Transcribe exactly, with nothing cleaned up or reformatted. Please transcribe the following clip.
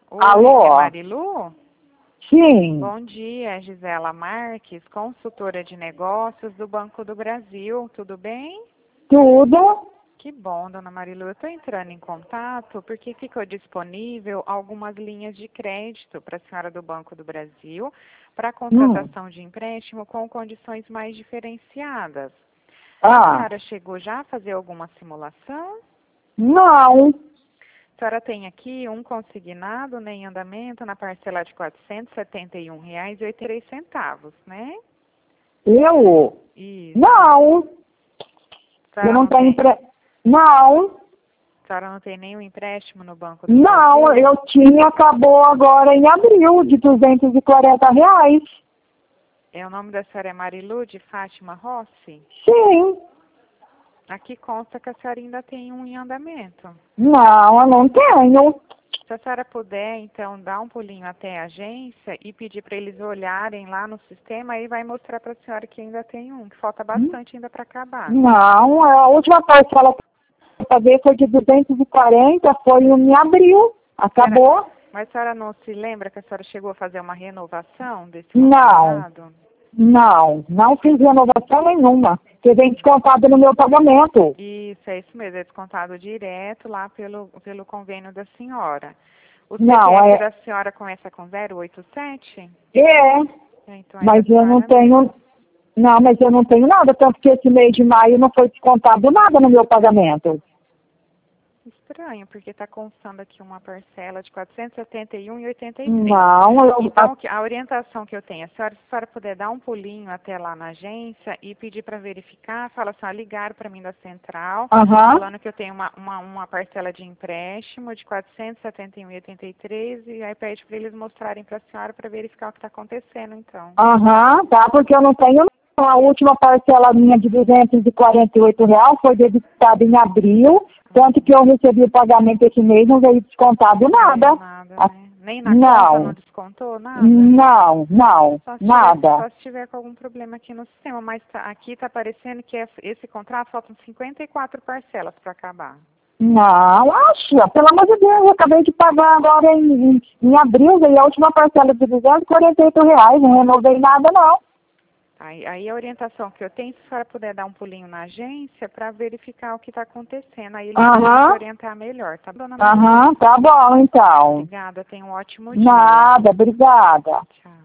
Oi, Alô? é Marilu? Sim. Bom dia, Gisela Marques, consultora de negócios do Banco do Brasil. Tudo bem? Tudo? Que bom, dona Marilu. Eu estou entrando em contato porque ficou disponível algumas linhas de crédito para a senhora do Banco do Brasil para Hum. contratação de empréstimo com condições mais diferenciadas. A Ah, senhora chegou já a fazer alguma simulação? não. A senhora tem aqui um consignado, né, em andamento na parcela de quatrocentos e setenta e um reais e oitenta e três centavos, né? Eu? Isso. Não. A Eu senhora não não tenho tem, empre... Não. a senhora não tem nenhum empréstimo no Banco do Não, Brasil? eu tinha, acabou agora em abril, de duzentos e quarenta reais. É, o nome da senhora é Marilu de Fátima Rossi? Sim. Aqui consta que a senhora ainda tem um em andamento. Não, eu não tenho. Se a senhora puder, então, dar um pulinho até a agência e pedir para eles olharem lá no sistema, aí vai mostrar para a senhora que ainda tem um, que falta bastante ainda para acabar. Não, a última parcela que eu paguei foi de duzentos e quarenta, foi em abril. Acabou? Mas a senhora não se lembra que a senhora chegou a fazer uma renovação desse Não. consignado? Não, não fiz renovação nenhuma, que vem descontado no meu pagamento. Isso, é isso mesmo, é descontado direto lá pelo, pelo convênio da senhora. O Não, C P F é, da senhora começa com zero oito sete? é, É, então é da mas eu não senhora mesmo. tenho, não, mas eu não tenho nada, tanto que esse mês de maio não foi descontado nada no meu pagamento. Estranho, porque está constando aqui uma parcela de quatrocentos e setenta e um reais e oitenta e três. Não, eu, Então, o que- a orientação que eu tenho, a senhora, se a senhora puder dar um pulinho até lá na agência e pedir para verificar, fala assim, ó, ligaram para mim da central, aham, falando que eu tenho uma, uma, uma parcela de empréstimo de quatrocentos e setenta e um reais e oitenta e três e aí pede para eles mostrarem para a senhora para verificar o que está acontecendo, então. aham, tá, porque eu não tenho, não. A última parcela minha de duzentos e quarenta e oito reais foi debitada em abril, tanto que eu recebi o pagamento esse mês, não veio descontado Veio nada. nada, A- né? Nem na conta não Não, descontou nada? não, não, Só se tiver, nada. só se tiver com algum problema aqui no sistema, mas tá- aqui está aparecendo que esse, esse contrato faltam cinquenta e quatro parcelas para acabar. Não, acha, pelo amor de Deus, eu acabei de pagar agora em, em, em abril, veio a última parcela de duzentos e quarenta e oito reais, não renovei nada não. Aí, aí a orientação que eu tenho, se a senhora puder dar um pulinho na agência para verificar o que está acontecendo, aí eles podem te Aham, orientar melhor, tá, dona Marilu? aham, tá bom então. Obrigada, tenha um ótimo dia. Nada, obrigada. Tchau.